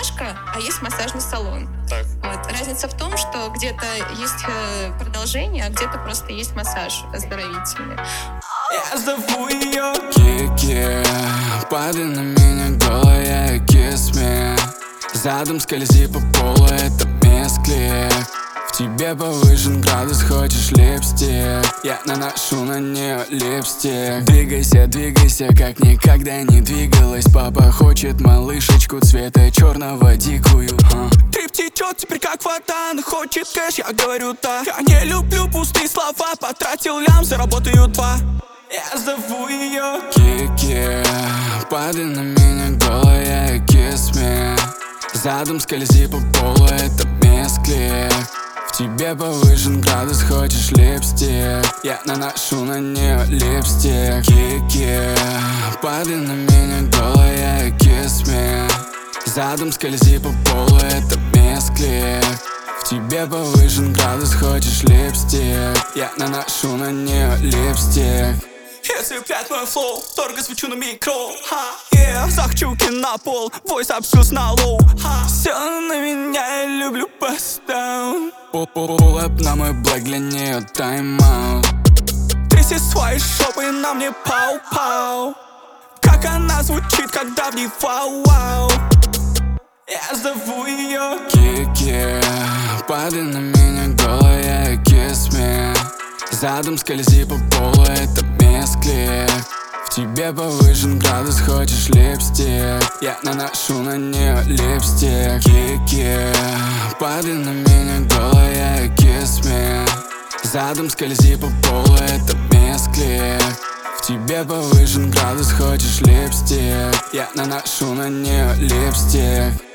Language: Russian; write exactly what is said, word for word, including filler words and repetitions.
растяжка, а есть массажный салон. Так. Вот. Разница в том, что где-то есть продолжение, а где-то просто есть массаж оздоровительный. Я зову ее Кики, падай на меня голая, kiss me. Задом скользи по полу, это мисклик. В тебе повышен градус, хочешь липстик? Я наношу на нее липстик. Двигайся, двигайся, как никогда не двигалась. Папа хочет малышечку цвета черного, дикую. а. Трип течет теперь как вода, она хочет кэш, я говорю да. Я не люблю пустые слова, потратил лям, заработаю два. Я зову ее Кики, падай на меня голая, kiss me. Задом скользи по полу, это мисклик. В тебе повышен градус, хочешь липстик? Я наношу на нее липстик. Кики, падай на меня голая, kiss me. Задом скользи по полу, это мисклик. В тебе повышен градус, хочешь липстик? Я наношу на нее липстик. Если цеплять мой флоу, дорого свечу на микро. Ха, yeah. Захчуки на пол, войс абсюз на лоу. Ха, все на меня, я люблю пастаун. Пул-пул-пул-эп на мой блэк, для нее тайм-аут. Тряси свои шопы, на мне пау-пау. Как она звучит, когда в ней вау-вау. Я зову ее Кики, падай на меня голая, kiss me. Задом скользи по полу, это мисклик. В тебе повышен градус, хочешь липстик? Я наношу на нее липстик. Кики, падай на меня голая, kiss me. Задом скользи по полу, это мисклик. В тебе повышен градус, хочешь липстик? Я наношу на нее липстик.